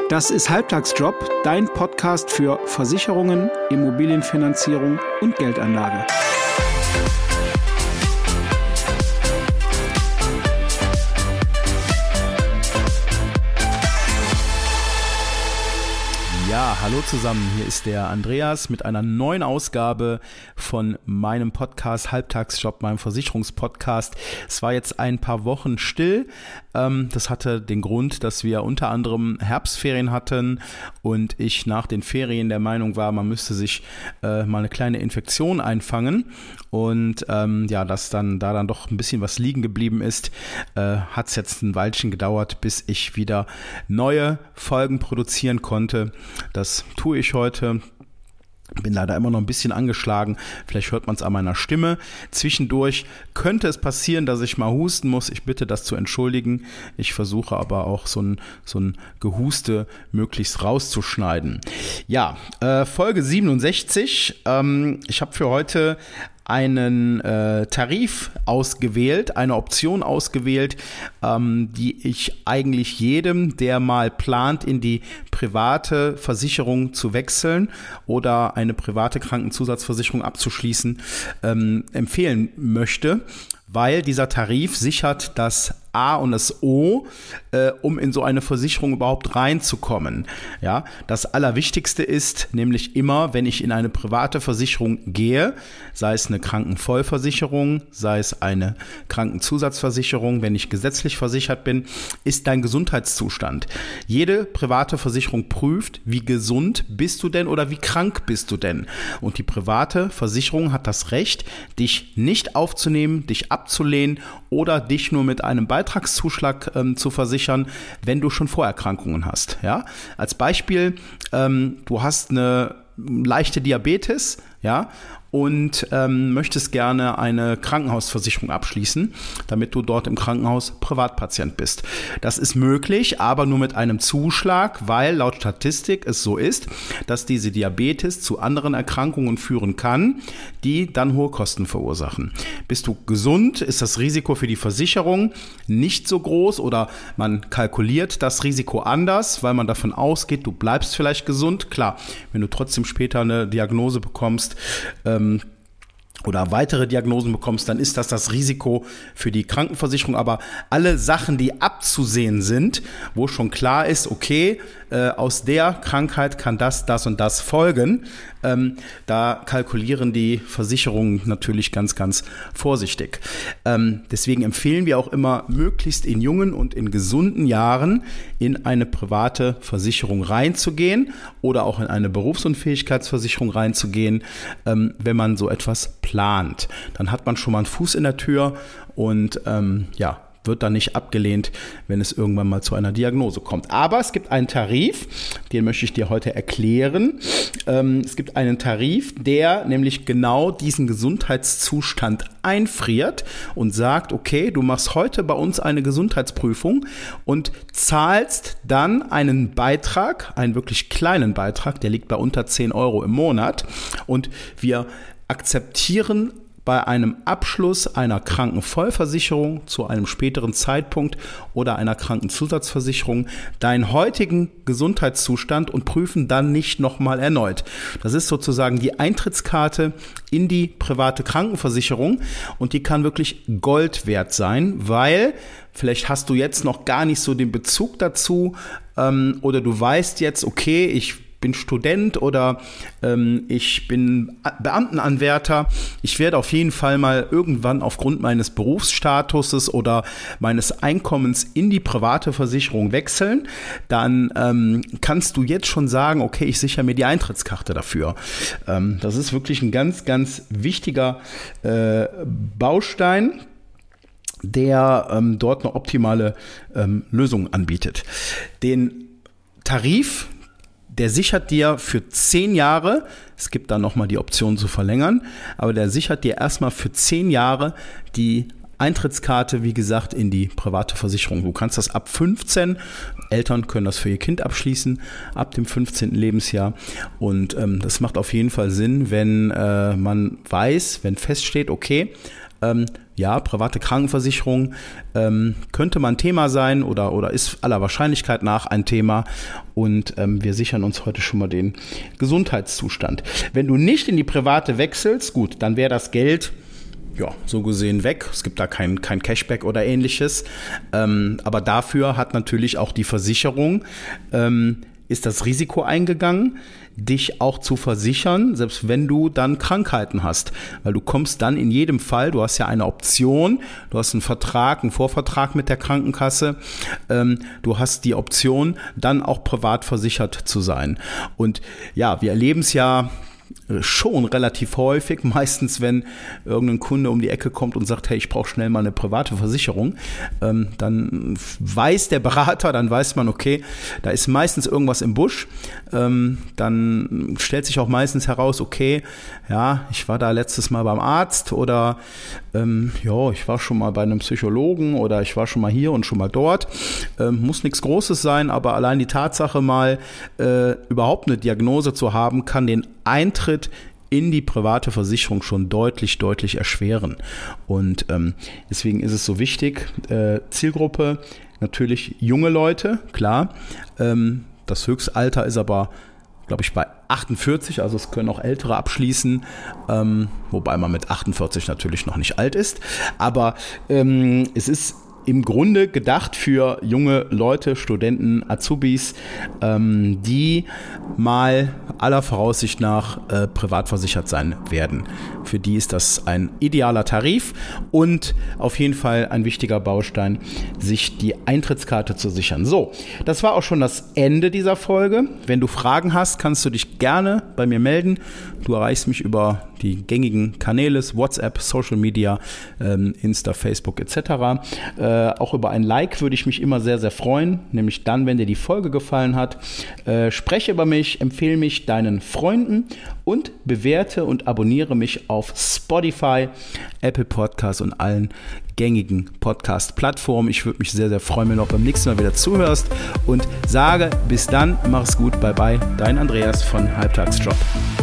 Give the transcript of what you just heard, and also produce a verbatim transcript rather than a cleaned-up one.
Das ist Halbtagsjob, dein Podcast für Versicherungen, Immobilienfinanzierung und Geldanlage. Ja, hallo zusammen, hier ist der Andreas mit einer neuen Ausgabe von meinem Podcast Halbtagsjob, meinem Versicherungspodcast. Es war jetzt ein paar Wochen still. Das hatte den Grund, dass wir unter anderem Herbstferien hatten und ich nach den Ferien der Meinung war, man müsste sich mal eine kleine Infektion einfangen. Und ähm, ja, dass dann da dann doch ein bisschen was liegen geblieben ist, äh, hat es jetzt ein Weilchen gedauert, bis ich wieder neue Folgen produzieren konnte. Das tue ich heute. Bin leider immer noch ein bisschen angeschlagen, vielleicht hört man es an meiner Stimme. Zwischendurch könnte es passieren, dass ich mal husten muss. Ich bitte das zu entschuldigen. Ich versuche aber auch so ein, so ein Gehuste möglichst rauszuschneiden. Ja, äh, Folge siebenundsechzig. Ähm, ich habe für heute einen äh, Tarif ausgewählt, eine Option ausgewählt, ähm, die ich eigentlich jedem, der mal plant, in die private Versicherung zu wechseln oder eine private Krankenzusatzversicherung abzuschließen, ähm, empfehlen möchte, weil dieser Tarif sichert das A und das O, äh, um in so eine Versicherung überhaupt reinzukommen. Ja, das Allerwichtigste ist nämlich immer, wenn ich in eine private Versicherung gehe, sei es eine Krankenvollversicherung, sei es eine Krankenzusatzversicherung, wenn ich gesetzlich versichert bin, ist dein Gesundheitszustand. Jede private Versicherung prüft, wie gesund bist du denn oder wie krank bist du denn. Und die private Versicherung hat das Recht, dich nicht aufzunehmen, dich abzulehnen oder dich nur mit einem Beitragszuschlag ähm, zu versichern, wenn du schon Vorerkrankungen hast. Ja? Als Beispiel, ähm, du hast eine leichte Diabetes, ja, und ähm, möchtest gerne eine Krankenhausversicherung abschließen, damit du dort im Krankenhaus Privatpatient bist. Das ist möglich, aber nur mit einem Zuschlag, weil laut Statistik es so ist, dass diese Diabetes zu anderen Erkrankungen führen kann, die dann hohe Kosten verursachen. Bist du gesund, ist das Risiko für die Versicherung nicht so groß oder man kalkuliert das Risiko anders, weil man davon ausgeht, du bleibst vielleicht gesund. Klar, wenn du trotzdem später eine Diagnose bekommst, ähm, oder weitere Diagnosen bekommst, dann ist das das Risiko für die Krankenversicherung. Aber alle Sachen, die abzusehen sind, wo schon klar ist, okay, äh, aus der Krankheit kann das, das und das folgen, ähm, da kalkulieren die Versicherungen natürlich ganz, ganz vorsichtig. Ähm, deswegen empfehlen wir auch immer, möglichst in jungen und in gesunden Jahren in eine private Versicherung reinzugehen oder auch in eine Berufsunfähigkeitsversicherung reinzugehen, ähm, wenn man so etwas plant. Dann hat man schon mal einen Fuß in der Tür und ähm, ja, wird dann nicht abgelehnt, wenn es irgendwann mal zu einer Diagnose kommt. Aber es gibt einen Tarif, den möchte ich dir heute erklären. Ähm, es gibt einen Tarif, der nämlich genau diesen Gesundheitszustand einfriert und sagt, okay, du machst heute bei uns eine Gesundheitsprüfung und zahlst dann einen Beitrag, einen wirklich kleinen Beitrag, der liegt bei unter zehn Euro im Monat und wir akzeptieren bei einem Abschluss einer Krankenvollversicherung zu einem späteren Zeitpunkt oder einer Krankenzusatzversicherung deinen heutigen Gesundheitszustand und prüfen dann nicht nochmal erneut. Das ist sozusagen die Eintrittskarte in die private Krankenversicherung und die kann wirklich Gold wert sein, weil vielleicht hast du jetzt noch gar nicht so den Bezug dazu ähm, oder du weißt jetzt, okay, ich bin Student oder ähm, ich bin Beamtenanwärter. Ich werde auf jeden Fall mal irgendwann aufgrund meines Berufsstatuses oder meines Einkommens in die private Versicherung wechseln. Dann ähm, kannst du jetzt schon sagen, okay, ich sichere mir die Eintrittskarte dafür. Ähm, das ist wirklich ein ganz, ganz wichtiger äh, Baustein, der ähm, dort eine optimale ähm, Lösung anbietet. Den Tarif, der sichert dir für zehn Jahre, es gibt dann nochmal die Option zu verlängern, aber der sichert dir erstmal für zehn Jahre die Eintrittskarte, wie gesagt, in die private Versicherung. Du kannst das ab fünfzehn, Eltern können das für ihr Kind abschließen, ab dem fünfzehnten Lebensjahr. Und ähm, das macht auf jeden Fall Sinn, wenn äh, man weiß, wenn feststeht, okay, Ähm, ja, private Krankenversicherung ähm, könnte mal ein Thema sein oder, oder ist aller Wahrscheinlichkeit nach ein Thema und ähm, wir sichern uns heute schon mal den Gesundheitszustand. Wenn du nicht in die private wechselst, gut, dann wäre das Geld ja, so gesehen weg. Es gibt da kein, kein Cashback oder ähnliches. Ähm, aber dafür hat natürlich auch die Versicherung, ähm, ist das Risiko eingegangen, dich auch zu versichern, selbst wenn du dann Krankheiten hast. Weil du kommst dann in jedem Fall, du hast ja eine Option, du hast einen Vertrag, einen Vorvertrag mit der Krankenkasse, ähm, du hast die Option, dann auch privat versichert zu sein. Und ja, wir erleben es ja schon relativ häufig, meistens wenn irgendein Kunde um die Ecke kommt und sagt, hey, ich brauche schnell mal eine private Versicherung, ähm, dann weiß der Berater, dann weiß man, okay, da ist meistens irgendwas im Busch, ähm, dann stellt sich auch meistens heraus, okay, ja, ich war da letztes Mal beim Arzt oder ähm, ja, ich war schon mal bei einem Psychologen oder ich war schon mal hier und schon mal dort, ähm, muss nichts Großes sein, aber allein die Tatsache mal äh, überhaupt eine Diagnose zu haben, kann den Eintritt in die private Versicherung schon deutlich, deutlich erschweren. Und ähm, deswegen ist es so wichtig, äh, Zielgruppe natürlich junge Leute, klar. Ähm, das Höchstalter ist aber, glaube ich, bei achtundvierzig, also es können auch Ältere abschließen, ähm, wobei man mit achtundvierzig natürlich noch nicht alt ist. Aber ähm, es ist im Grunde gedacht für junge Leute, Studenten, Azubis, ähm, die mal aller Voraussicht nach äh, privat versichert sein werden. Für die ist das ein idealer Tarif und auf jeden Fall ein wichtiger Baustein, sich die Eintrittskarte zu sichern. So, das war auch schon das Ende dieser Folge. Wenn du Fragen hast, kannst du dich gerne bei mir melden. Du erreichst mich über die gängigen Kanäle, WhatsApp, Social Media, ähm, Insta, Facebook et cetera. Äh, auch über ein Like würde ich mich immer sehr, sehr freuen, nämlich dann, wenn dir die Folge gefallen hat. Äh, spreche über mich, empfehle mich deinen Freunden und bewerte und abonniere mich auf Spotify, Apple Podcasts und allen gängigen Podcast-Plattformen. Ich würde mich sehr, sehr freuen, wenn du auch beim nächsten Mal wieder zuhörst und sage bis dann, mach's gut, bye bye, dein Andreas von Halbtagsjob.